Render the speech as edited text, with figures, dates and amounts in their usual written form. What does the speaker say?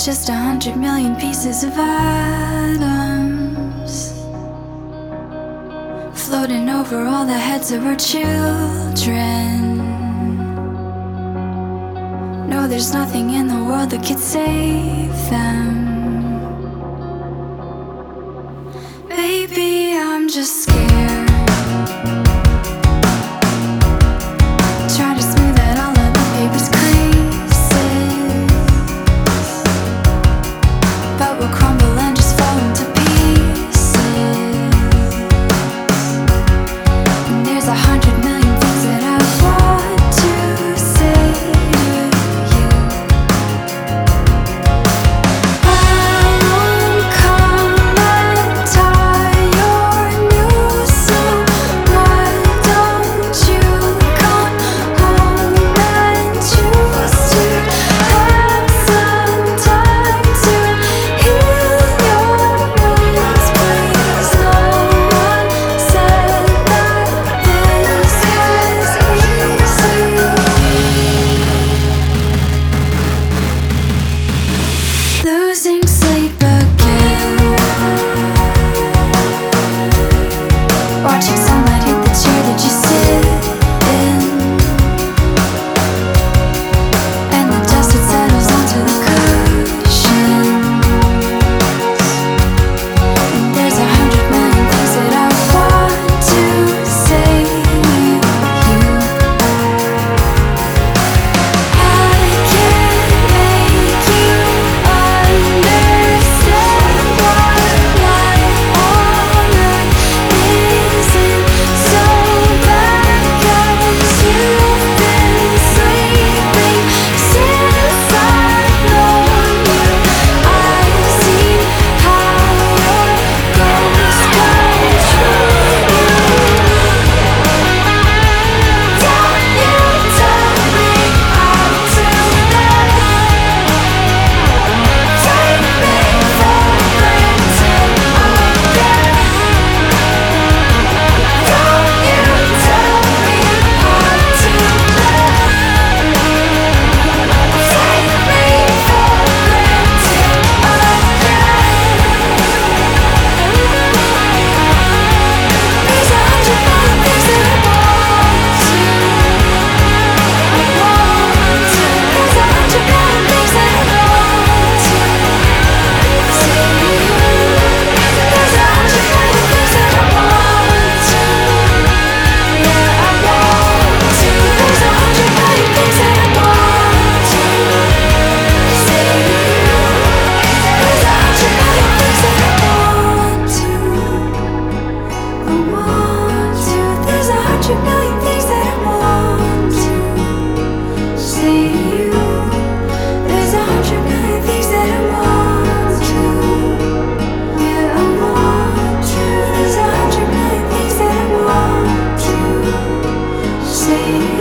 Just 100 million pieces of atoms floating over all the heads of our children. No, there's nothing in the world that could save them. Baby, I'm just scared. Try to smooth out all of the paper's creases, but we'll crumble and just fall into pieces. And there's 100 million things that I want to say to you. I won't come and tie your noose, so why don't you come home and choose to have some time to heal your wounds, please? No one said that this is easy. Losing sleep again, watching sunlight hit the chair that you sit in, and the dust that settles onto the cushions. And there's 100 million things that I want to say to you. I can't make you understand why life on earth isn't so bad, 'cause you've been sleeping since I've known you. I've seen how your ghost comes through you. Don't you tell me how to live. Take me for granted again. Don't you tell me how to live. Take me for granted again. There's 100 million things that I want to. There's 100 million things that I want to say to you. There's 100 million things that I want to. Yeah, I want to. There's 100 million things that I want to say to you. There's 100 million things that I want to. I want to. There's 100 million things that I want to say to you. There's 100 million things that I want to. Yeah, I want to. There's 100 million things that I want to say to you.